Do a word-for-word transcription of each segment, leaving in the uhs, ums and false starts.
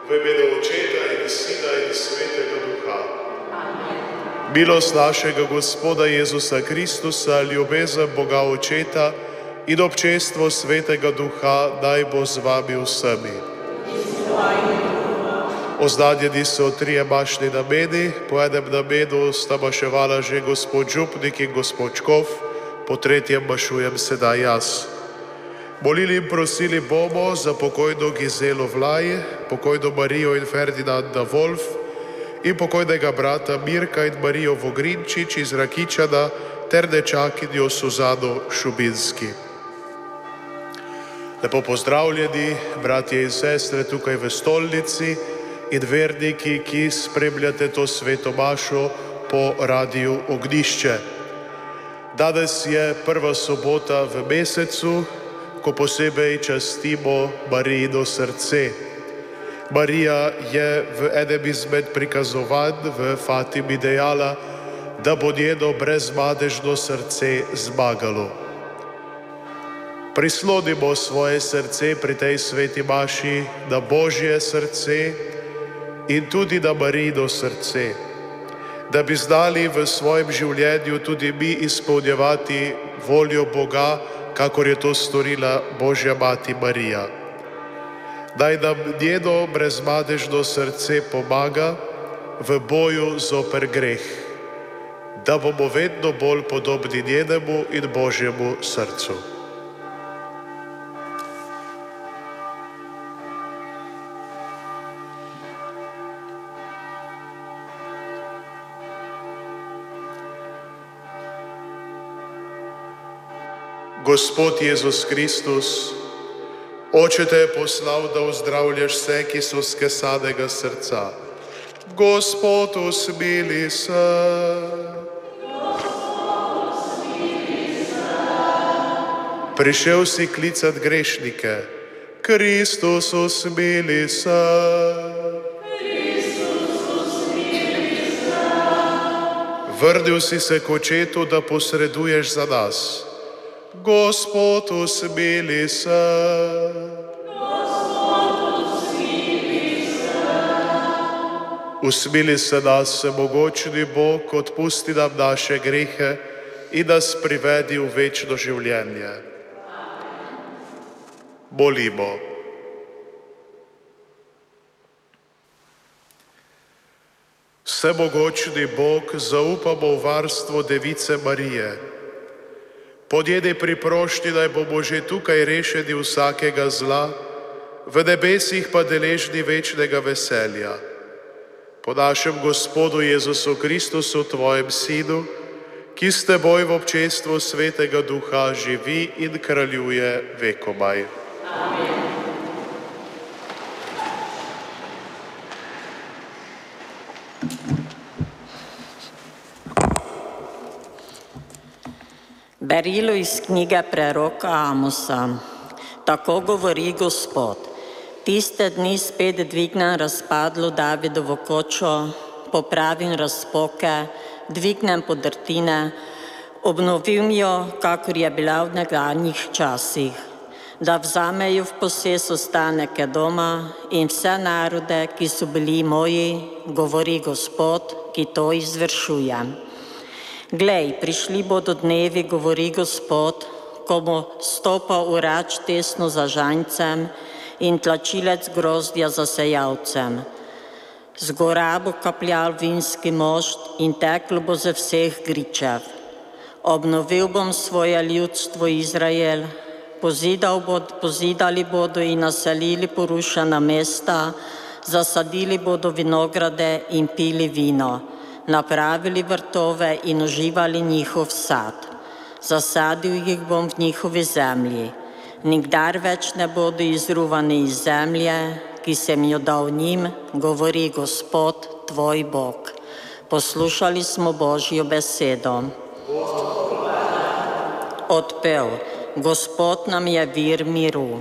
V imenu Očeta in Sina in Svetega Duha. Amen. Milost našega Gospoda Jezusa Kristusa, ljubezen Boga Očeta in občestvo Svetega Duha naj bo z vami vsemi. Oznanjeni so trije mašni nameni, po enem namenu sta maševala že gospod župnik in gospod škof, po tretjem mašujem sedaj jaz. Molili in prosili bomo za pokojno Gizelo Vlaj, pokojno Marijo in Ferdinanda Wolf in pokojnega brata Mirka in Marijo Vogrinčič iz Rakičana ter nečakinjo Suzano Šubinski. Lepo pozdravljeni, bratje in sestre tukaj v stolnici in verniki, ki spremljate to sveto mašo po radiju Ognjišče. Danes je prva sobota v mesecu, ko posebej častimo Marijino srce. Marija je v enem izmed prikazovanj v Fatimi dejala, da bo njeno brezmadežno srce zmagalo. Prislonimo svoje srce pri tej sveti maši na Božje srce in tudi na Marijino srce, da bi znali v svojem življenju tudi mi izpolnjevati voljo Boga, kakor je to storila Božja mati Marija. Naj nam njeno brezmadežno srce pomaga v boju zoper greh, da bomo vedno bolj podobni njenemu in Božjemu srcu. Gospod Jezus Kristus, Oče te je poslal, da ozdravljaš vse, ki so skesanega srca. Gospod, usmili se. Prišel si klicat grešnike. Kristus, usmili se. Vrnil si se k Očetu, da posreduješ za nas. Gospod, usmili se. Usmili se nas, vsemogočni Bog, odpusti nam naše grehe in nas privedi v večno življenje. Molimo. Vsemogočni Bog, zaupamo v varstvo Device Marije. Po njeni priprošnji naj bomo že tukaj rešeni vsakega zla, v nebesih pa deležni večnega veselja. Po našem Gospodu Jezusu Kristusu, tvojem Sinu, ki s teboj v občestvu Svetega Duha živi in kraljuje vekomaj. Amen. Berilo iz knjige preroka Amosa. Tako govori Gospod. Tiste dni spet dvignem razpadlo Davidovo kočo, popravim razpoke, dvignem podrtine, obnovim jo, kakor je bila v nekdanjih časih, da vzamejo v posest ostaneke doma in vse narode, ki so bili moji, govori Gospod, ki to izvršuje. Glej, prišli bodo dnevi, govori Gospod, ko bo stopal urač tesno za žancem in tlačilec grozdja za sejalcem. Z gora bo kapljal vinski mošt in teklo bo ze vseh gričev. Obnovil bom svoje ljudstvo Izrael, pozidal bod, pozidali bodo in naselili porušena mesta, zasadili bodo vinograde in pili vino. Napravili vrtove in uživali njihov sad. Zasadil jih bom v njihovi zemlji. Nikdar več ne bodo izruvani iz zemlje, ki sem jo dal njim, govori Gospod, tvoj Bog. Poslušali smo Božjo besedo. Odpev. Gospod nam je vir miru.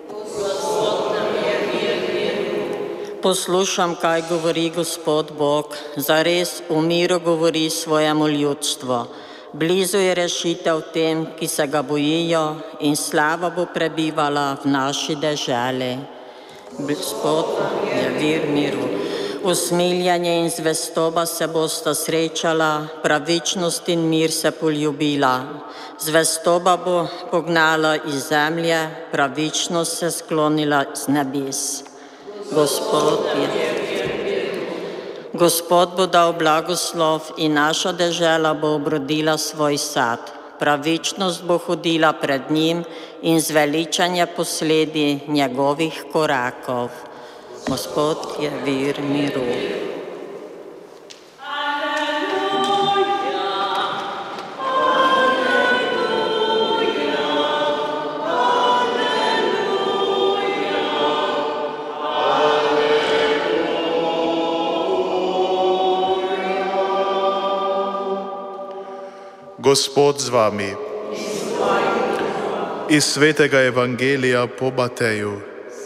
Poslušam, kaj govori Gospod Bog, zares v miru govori svojemu ljudstvu. Blizu je rešitev tem, ki se ga bojijo, in slava bo prebivala v naši deželi. Gospod je vir miru. Usmiljanje in zvestoba se bosta srečala, pravičnost in mir se poljubila. Zvestoba bo pognala iz zemlje, pravičnost se sklonila z nebes. Gospod je. Gospod bo dal blagoslov in naša dežela bo obrodila svoj sad. Pravičnost bo hodila pred njim in zveličanje posledi njegovih korakov. Gospod je vir miru. Gospod z vami. Iz svetega evangelija po Mateju.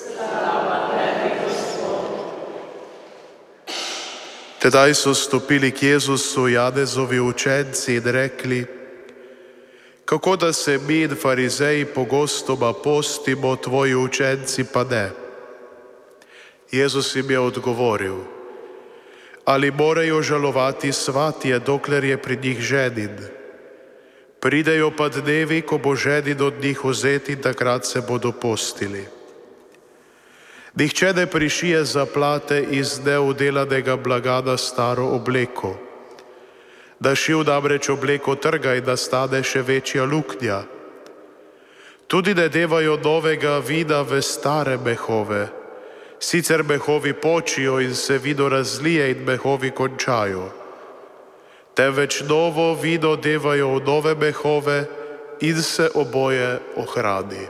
Tedaj so stopili k Jezusu Janezovi učenci in rekli: kako da se mi in farizeji pogostoma postimo, tvoji učenci pa ne? Jezus jim je odgovoril: ali morajo žalovati svatje, dokler je pri njih ženin? Pridejo pa dnevi, ko bo ženin od njih vzet in takrat se bodo postili. Nihče ne prišije zaplate iz neudelanega blaga na staro obleko. Da šiv namreč obleko trga in nastane še večja luknja. Tudi ne devajo novega vina v stare mehove. Sicer mehovi počijo in se vino razlije in mehovi končajo. Temveč novo vino devajo v nove mehove in se oboje ohrani.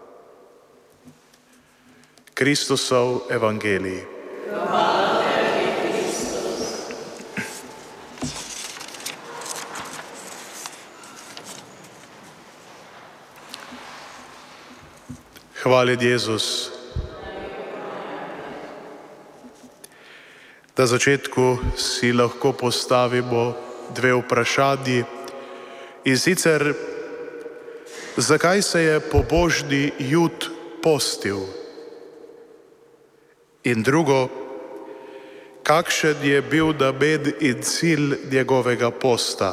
Kristusov evangelij. Hvala tebi, Kristus. Hvaljen Jezus. Na začetku si lahko postavimo dve vprašanji, in sicer, zakaj se je pobožni Jud postil? In drugo, kakšen je bil namen in cilj njegovega posta?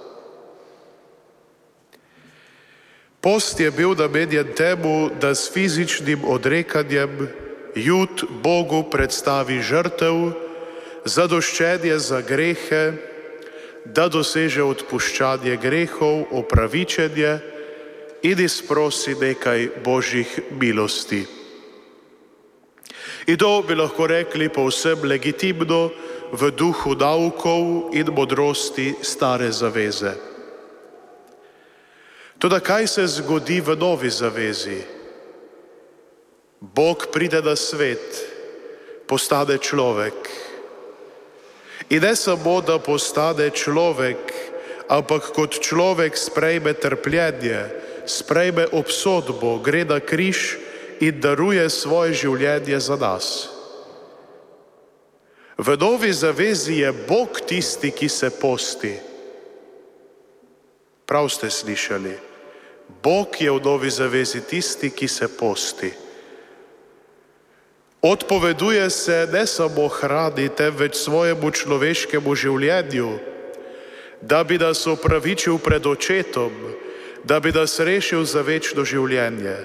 Post je bil namenjen temu, da s fizičnim odrekanjem Jud Bogu predstavi žrtev, zadoščenje za grehe, da doseže odpuščanje grehov, opravičenje in izprosi nekaj božjih milosti. In to bi lahko rekli povsem legitimno v duhu naukov in modrosti stare zaveze. Toda kaj se zgodi v novi zavezi? Bog pride na svet, postane človek. In ne samo, da postane človek, ampak kot človek sprejme trpljenje, sprejme obsodbo, gre na križ in daruje svoje življenje za nas. V novi zavezi je Bog tisti, ki se posti. Prav ste slišali. Bog je v novi zavezi tisti, ki se posti. Odpoveduje se ne samo hrani, temveč svojemu človeškemu življenju, da bi nas opravičil pred očetom, da bi nas rešil za večno življenje.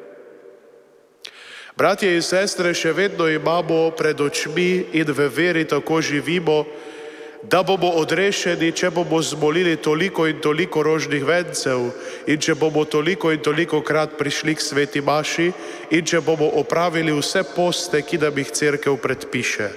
Bratje in sestre, še vedno imamo pred očmi in v veri tako živimo, da bomo odrešeni, če bomo zmolili toliko in toliko rožnih vencev in če bomo toliko in toliko krat prišli k sveti maši in če bomo opravili vse poste, ki nam jih cerkev predpiše.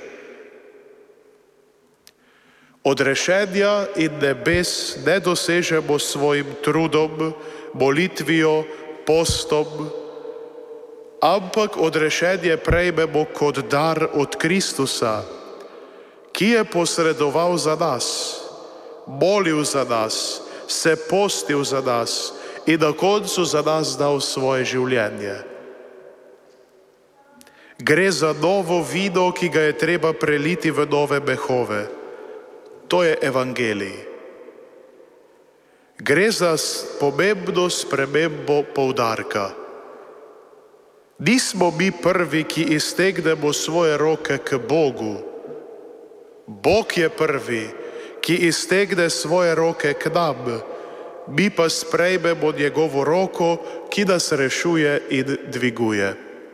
Odrešenja in nebes ne dosežemo s svojim trudom, molitvijo, postom, ampak odrešenje prejmemo kot dar od Kristusa, ki je posredoval za nas, molil za nas, se postil za nas in na koncu za nas dal svoje življenje. Gre za novo vino, ki ga je treba preliti v nove mehove. To je evangelij. Gre za pomembno spremembo poudarka. Nismo mi prvi, ki iztegnemo svoje roke k Bogu. Bog je prvi, ki iztegne svoje roke k nam, mi pa sprejmemo njegovo roko, ki nas rešuje in dviguje.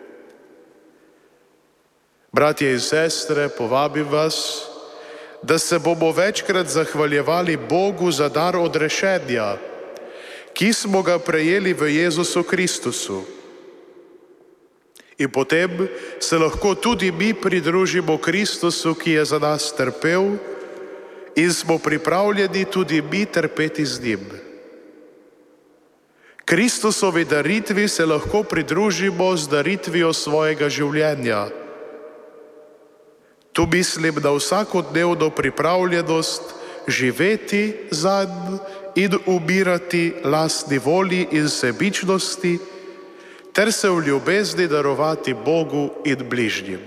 Bratje in sestre, povabim vas, da se bomo večkrat zahvaljevali Bogu za dar odrešenja, ki smo ga prejeli v Jezusu Kristusu. In potem se lahko tudi mi pridružimo Kristusu, ki je za nas trpel, in smo pripravljeni tudi mi trpeti z njim. Kristusovi daritvi se lahko pridružimo z daritvijo svojega življenja. Tu mislim na vsakodnevno pripravljenost živeti zanj in umirati lastni volji in sebičnosti, ter se v ljubezni darovati Bogu in bližnjim.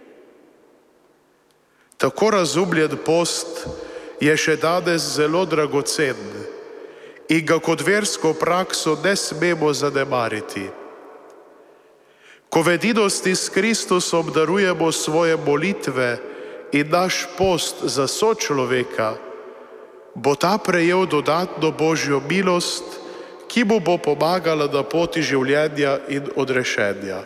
Tako razumljen post je še danes zelo dragocen in ga kot versko prakso ne smemo zanemariti. Ko v edinosti s Kristusom darujemo svoje molitve in naš post za sočloveka, bo ta prejel dodatno Božjo milost, ki mu bo pomagala na poti življenja in odrešenja.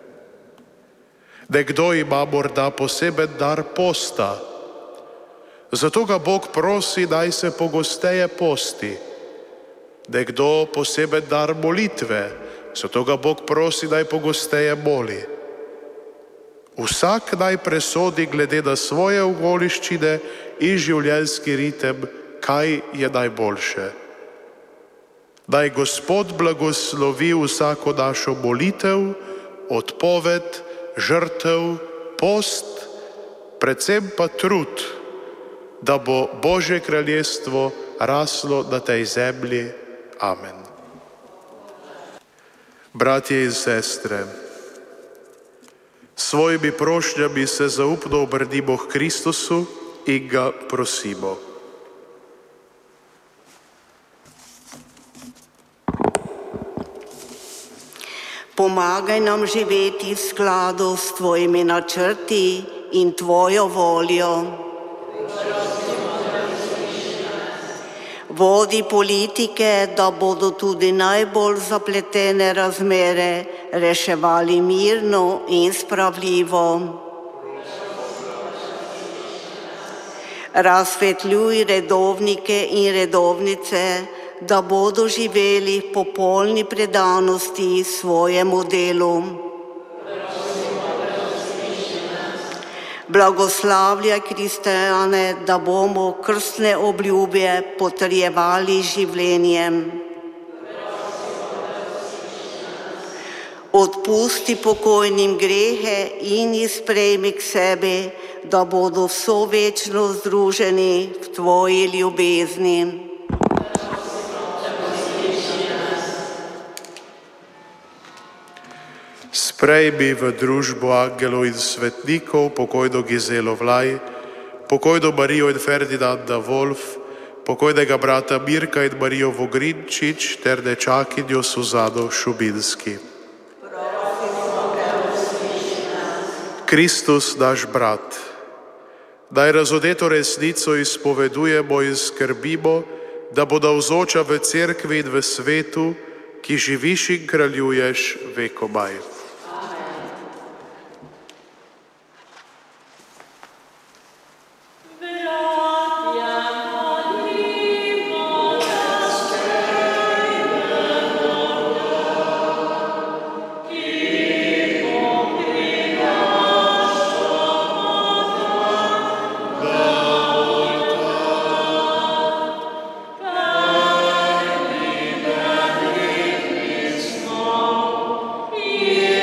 Nekdo ima morda poseben dar posta, zato ga Bog prosi, naj se pogosteje posti. Nekdo poseben dar molitve, zato ga Bog prosi, naj pogosteje moli. Vsak naj presodi glede na svoje okoliščine in življenjski ritem, kaj je najboljše. Naj Gospod blagoslovi vsako našo molitev, odpoved, žrtev, post, predvsem pa trud, da bo Božje kraljestvo raslo na tej zemlji. Amen. Bratje in sestre, s svojimi prošnjami se zaupno obrnimo k Kristusu in ga prosimo. Pomagaj nam živeti v skladu s tvojimi načrti in tvojo voljo. Vodi politike, da bodo tudi najbolj zapletene razmere reševali mirno in spravljivo. Razsvetljuj redovnike in redovnice, da bodo živeli po polni predanosti svojemu delu. Blagoslavljaj kristjane, da bomo krstne obljube potrjevali življenjem. Odpusti pokojnim grehe in jih sprejmi k sebi, da bodo vso večno združeni v tvoji ljubezni. Sprejmi v družbo angelov in svetnikov pokojno Gizelo Vlaj, pokojno Marijo in Ferdinanda Wolf, pokojnega brata Mirka in Marijo Vogrinčič ter nečakinjo Suzano Šubinski. Kristus, naš brat, naj razodeto resnico izpovedujemo in skrbimo, da bo navzoča v cerkvi in v svetu, ki živiš in kraljuješ vekomaj. Yeah.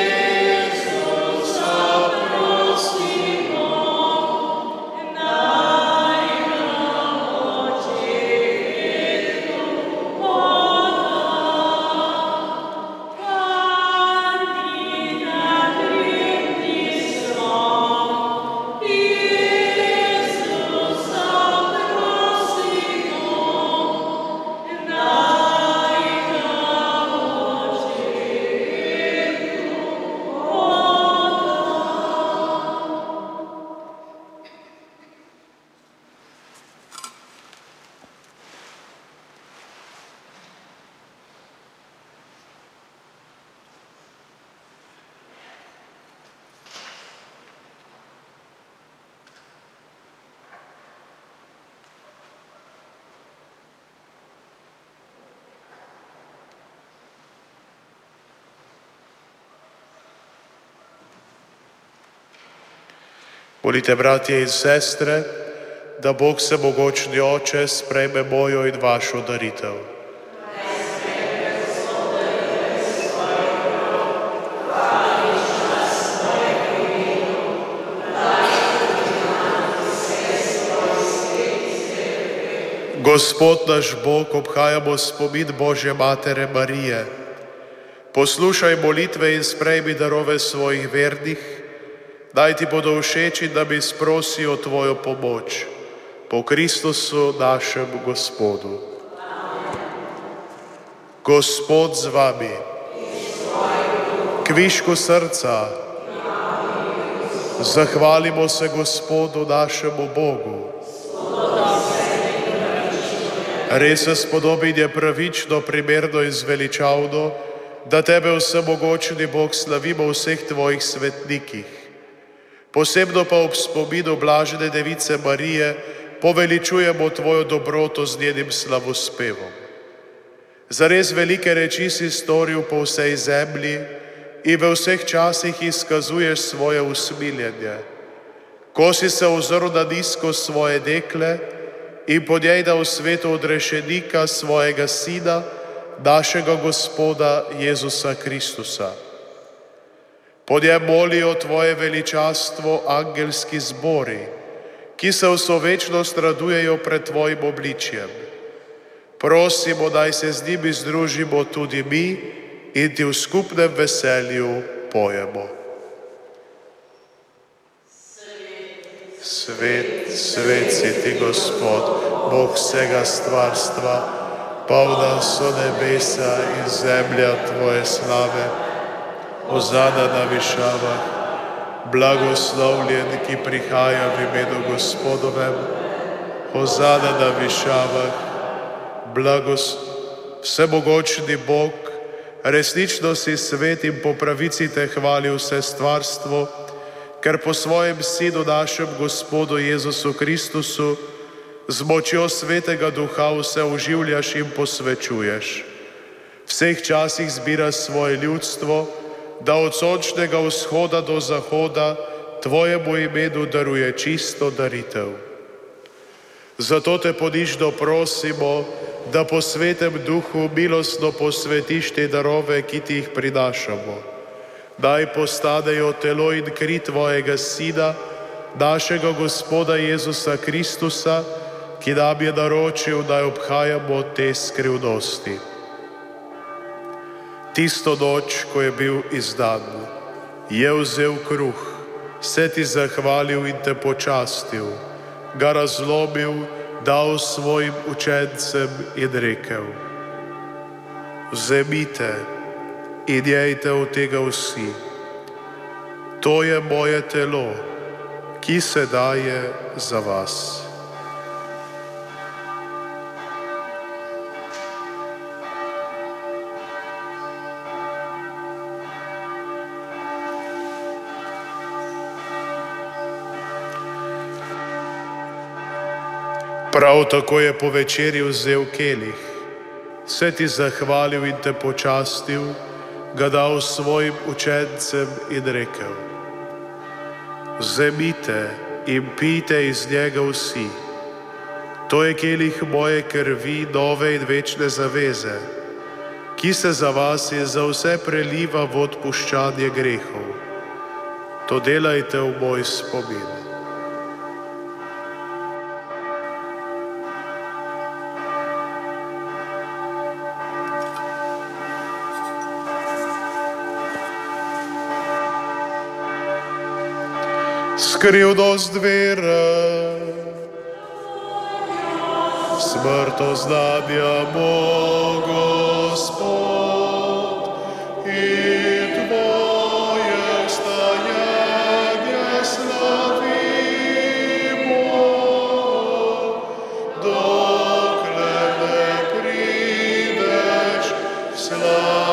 Molite, bratje in sestre, da Bog Vsemogočni Oče sprejme mojo in vašo daritev. Gospod naš Bog, obhajamo spomin Božje Matere Marije. Poslušaj molitve in sprejmi darove svojih vernih, naj ti bodo všeči, da bi sprosijo tvojo pomoč. Po Kristusu našem Gospodu. Gospod z vami. Kvišku srca. Zahvalimo se Gospodu našemu Bogu. Res se spodobin je pravično, primerno in zveličavno, da tebe vsemogočni Bog slavimo v vseh tvojih svetnikih. Posebno pa ob spominu blažene Device Marije poveličujemo tvojo dobroto z njenim slavospevom. Zares velike reči si storil po vsej zemlji in v vseh časih izkazuješ svoje usmiljenje. Ko si se ozrl na nizko svoje dekle in po njej dal svetu odrešenika svojega Sina, našega Gospoda Jezusa Kristusa. Po njem molijo tvoje veličastvo angelski zbori, ki se vso večnost radujejo pred tvojim obličjem. Prosimo, daj se z njimi združimo tudi mi in ti v skupnem veselju pojemo. Svet, svet si ti, Gospod, Bog vsega stvarstva, polna so nebesa in zemlja tvoje slave. Hozana na višavah, blagoslovljen, ki prihaja v imenu Gospodovem. Hozana na višavah, blagos... Vsemogočni Bog, resnično si svet in po pravici te hvali vse stvarstvo, ker po svojem Sinu našem Gospodu Jezusu Kristusu z močjo Svetega Duha vse oživljaš in posvečuješ. Vseh časih zbiraš svoje ljudstvo, da od sončnega vzhoda do zahoda tvojemu imenu daruje čisto daritev. Zato te ponižno prosimo, da po Svetem Duhu milostno posvetiš te darove, ki ti jih prinašamo. Naj postanejo telo in kri tvojega Sina, našega Gospoda Jezusa Kristusa, ki nam je naročil, da obhajamo te skrivnosti. Tisto noč, ko je bil izdan, je vzel kruh, se ti zahvalil in te počastil, ga razlomil, dal svojim učencem in rekel: vzemite in jejte od tega vsi. To je moje telo, ki se daje za vas. Prav tako je po večerji vzel kelih, se ti zahvalil in te počastil, ga dal svojim učencem in rekel: vzemite in pijte iz njega vsi. To je kelih moje krvi, nove in večne zaveze, ki se za vas in za vse preliva v odpuščanje grehov. To delajte v moj spomin. Skrivnost vere, smrt oznanjamo, Gospod, in tvoje stajanje slavimo, dokler ne prideš v slavi.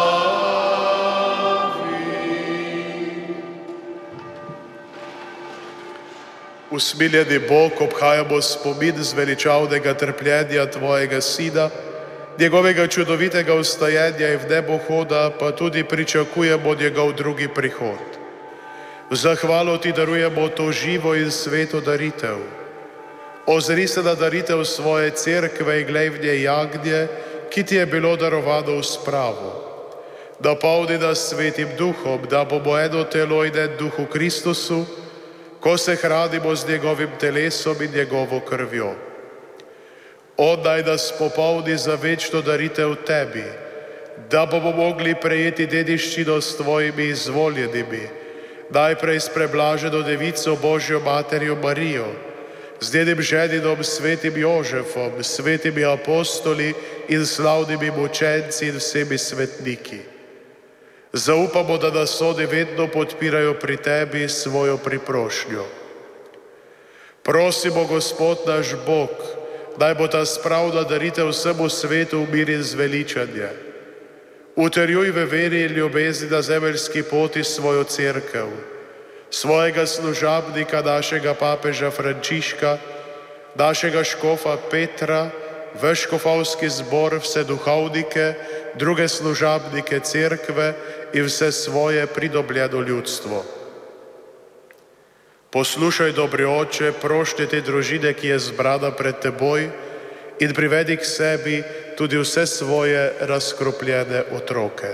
Usmiljeni Bog, obhajamo spomin zveličavnega trpljenja tvojega Sina, njegovega čudovitega vstajenja in v nebo hoda, pa tudi pričakujemo njegov drugi prihod. V zahvalo ti darujemo to živo in sveto daritev. Ozri se na daritev svoje cerkve in glej v njej jagnje, ki ti je bilo darovano v spravo. Napolni nas svetim duhom, da bomo eno telo in en duh v Kristusu, ko se hranimo z njegovim telesom in njegovo krvjo. On naj nas popolni za večno daritev tebi, da bomo mogli prejeti dediščino s tvojimi izvoljenimi, najprej s preblaženo devico Božjo materjo Marijo, z njenim ženinom svetim Jožefom, svetimi apostoli in slavnimi mučenci in vsemi svetniki. Zaupamo, da nas oni vedno podpirajo pri tebi s svojo priprošnjo. Prosimo, Gospod naš Bog, naj bo ta spravna daritev vsemu svetu v mir in zveličanje. Utrjuj v veri in ljubezni na zemeljski poti svojo cerkev, svojega služabnika, našega papeža Frančiška, našega škofa Petra, vaš škofovski zbor, vse duhovnike, druge služabnike cerkve in vse svoje pridobljeno ljudstvo. Poslušaj, dobri oče, prošnje te družine, ki je zbrana pred teboj, in privedi k sebi tudi vse svoje razkropljene otroke.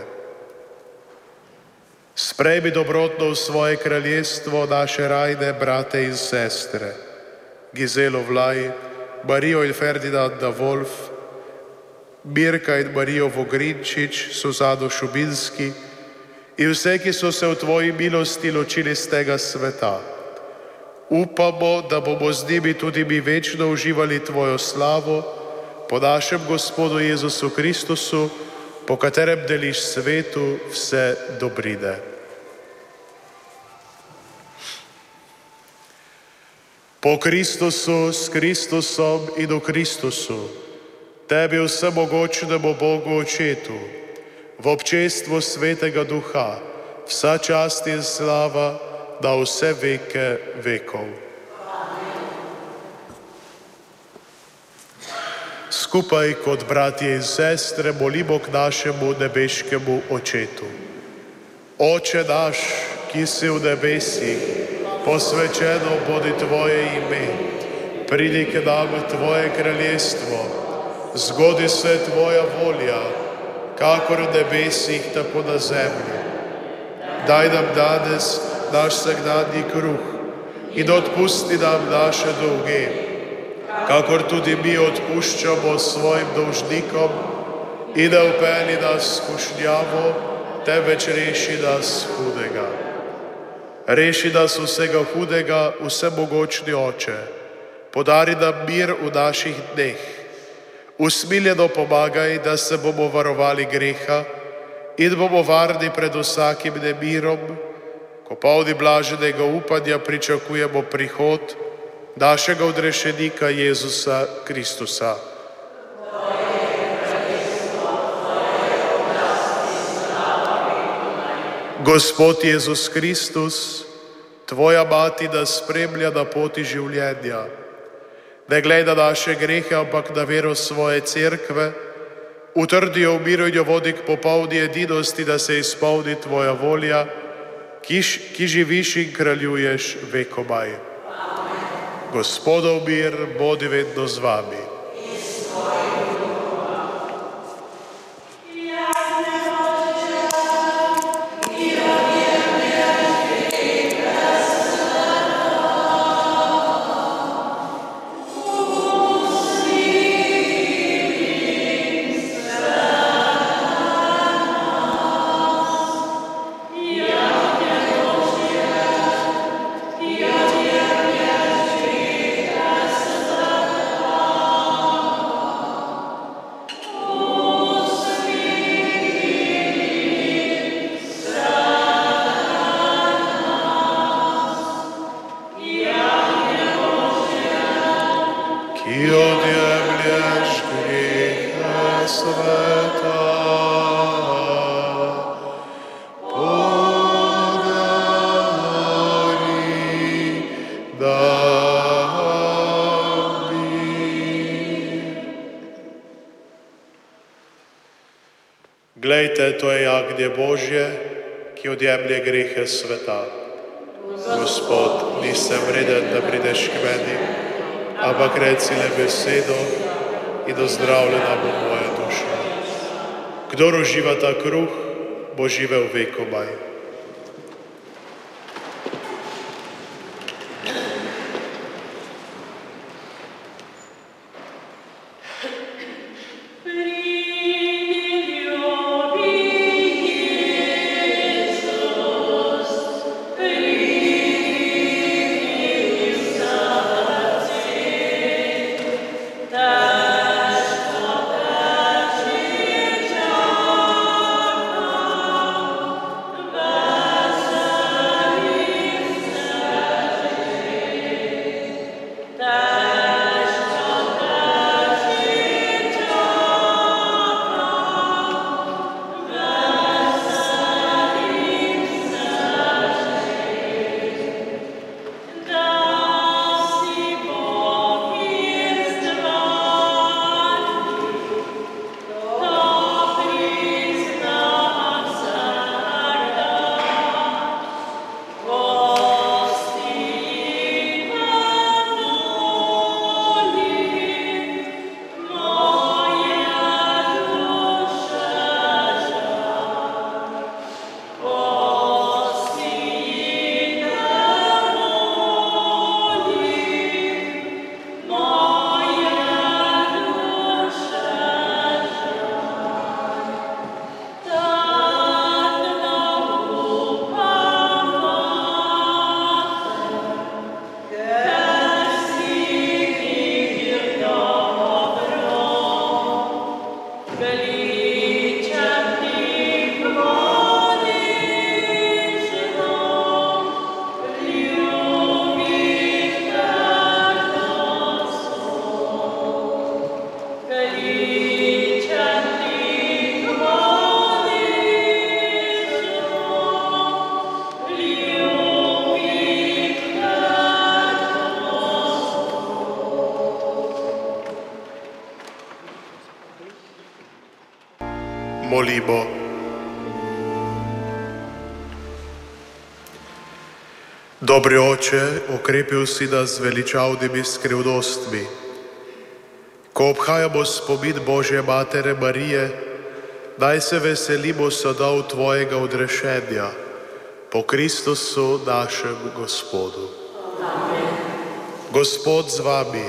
Sprejmi dobrotno v svoje kraljestvo naše rajne brate in sestre, Gizelo Vlaj, Marijo in Ferdinanda Wolf, Mirka in Marijo Vogrinčič, Suzano Šubinski in vse, ki so se v tvoji milosti ločili z tega sveta. Upamo, da bomo z njimi tudi mi večno uživali tvojo slavo po našem Gospodu Jezusu Kristusu, po katerem deliš svetu vse dobrine. Po Kristusu, s Kristusom in v Kristusu, tebi vsemogočnemu Bogu Očetu, v občestvu Svetega Duha, vsa čast in slava na vse veke vekov. Skupaj kot bratje in sestre molimo k našemu nebeškemu Očetu. Oče naš, ki si v nebesih, posvečeno bodi tvoje ime, pridi k nam tvoje kraljestvo, zgodi se tvoja volja, kakor v nebesih, tako na zemlji. Daj nam danes naš vsakdanji kruh in odpusti nam naše dolge, kakor tudi mi odpuščamo svojim dolžnikom, in ne vpelji nas v skušnjavo, temveč reši nas hudega. Reši nas vsega hudega, vsemogočni Oče, podari nam mir v naših dneh. Usmiljeno pomagaj, da se bomo varovali greha in bomo varni pred vsakim nemirom, ko polni blaženega upanja pričakujemo prihod našega odrešenika Jezusa Kristusa. Gospod Jezus Kristus, tvoja mati nas spremlja na poti življenja. Ne gleda naše grehe, ampak na vero svoje cerkve, utrdi jo v miru in jo vodi k popolni edinosti, da se izpolni tvoja volja, ki, ki živiš in kraljuješ vekomaj. Gospodov mir bodi vedno z vami. Glejte, to je jagnje Božje, ki odjemlje grehe sveta. Gospod, nisem vreden, da prideš k meni, ampak reci le besedo in ozdravljena bo moja duša. Kdor uživa ta kruh, bo živel vekomaj. Molimo. Dobri Oče, okrepil si nas z veličavnimi skrivnostmi. Ko obhajamo spomin Božje Matere Marije, naj se veselimo sadov Tvojega odrešenja po Kristusu našem Gospodu. Amen. Gospod z vami.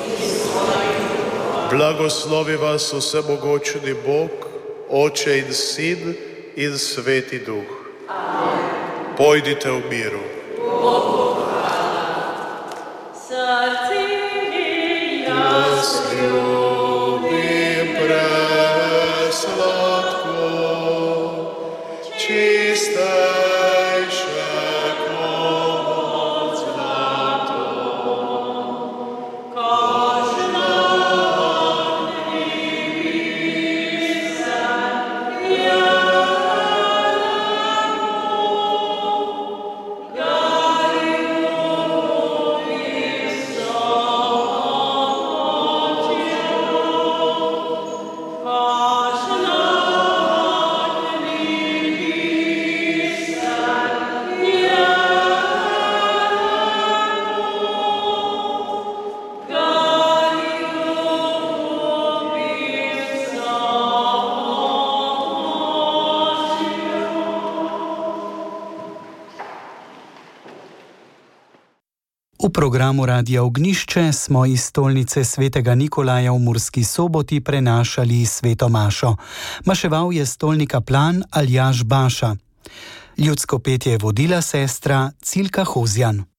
Blagoslovi vas vsemogočni Bog, Oče in Sin in Sveti Duh. Amen. Pojdite v miru. Bogu hvala. Srce jaz ljubim presladko, čistejše kot zlato. V programu Radia Ognjišče smo iz stolnice svetega Nikolaja v Murski Soboti prenašali sveto mašo. Maševal je stolni kaplan Aljaž Baša. Ljudsko petje je vodila sestra Cilka Hozjan.